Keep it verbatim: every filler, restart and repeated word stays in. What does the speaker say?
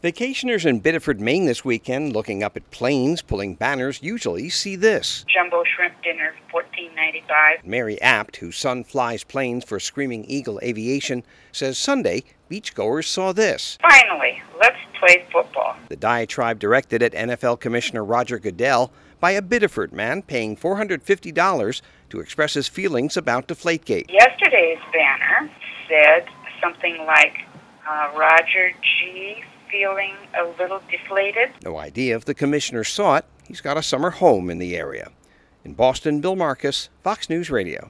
Vacationers in Biddeford, Maine this weekend looking up at planes, pulling banners, usually see this. Jumbo shrimp dinner, fourteen ninety-five. Mary Apt, whose son flies planes for Screaming Eagle Aviation, says Sunday beachgoers saw this. Finally, let's play football. The diatribe directed at N F L Commissioner Roger Goodell by a Biddeford man paying four hundred fifty dollars to express his feelings about Deflategate. Yesterday's banner said something like, uh, Roger G. feeling a little deflated. No idea if the commissioner saw it. He's got a summer home in the area. In Boston, Bill Marcus, Fox News Radio.